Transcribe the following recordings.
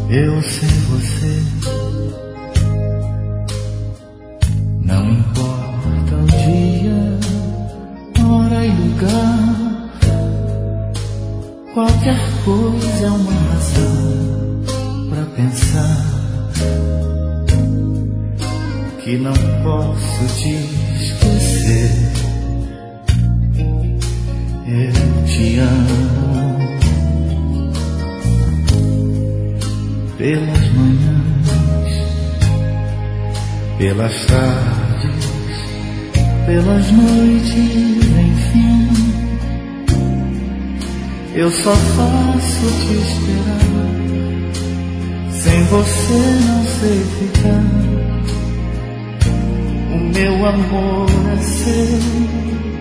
Eu sem você, não importa o dia, hora e lugar, qualquer coisa é uma razão pra pensar que não posso te esquecer. Eu te amo. Pelas manhãs, pelas tardes, pelas noites, enfim, eu só faço te esperar. Sem você não sei ficar. O meu amor é seu.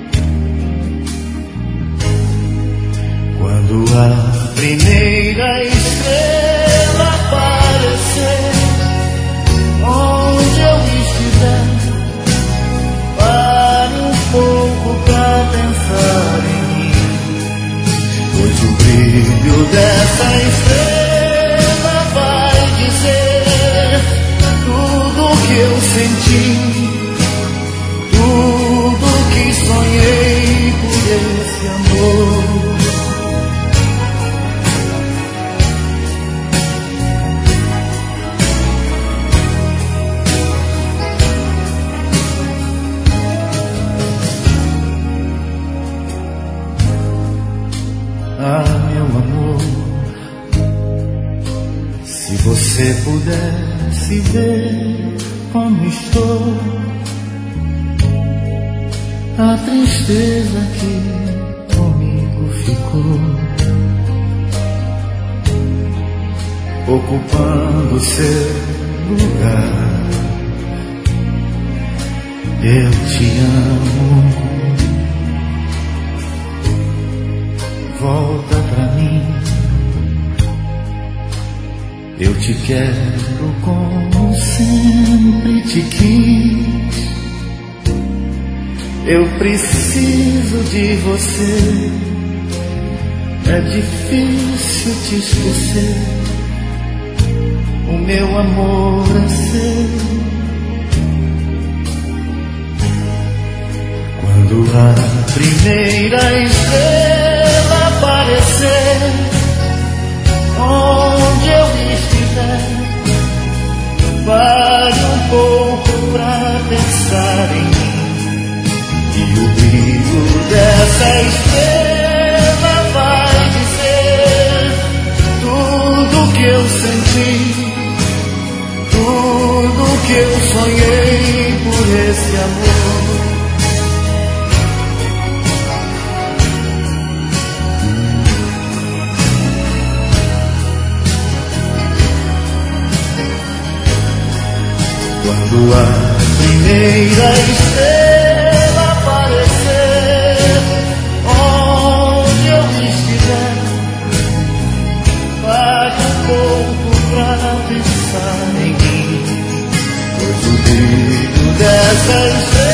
Quando a primeira estrela aparecer, onde eu estiver, pare um pouco pra pensar em mim, pois o brilho dessa estrela vai dizer tudo que eu senti, tudo que sonhei por esse amor. Ah, meu amor, se você pudesse ver como estou, a tristeza que comigo ficou, ocupando seu lugar. Eu te amo. Volta pra mim, eu te quero como sempre te quis. Eu preciso de você, é difícil te esquecer. O meu amor é seu. Quando a primeira estrela aparecer, onde eu estiver, pare um pouco pra pensar em mim, e o brilho dessa estrela vai dizer tudo que eu senti, tudo que eu sonhei por esse amor. Quando a primeira estrela aparecer, onde eu estiver, pare um pouco pra pensar em mim, pois o brilho dessa estrela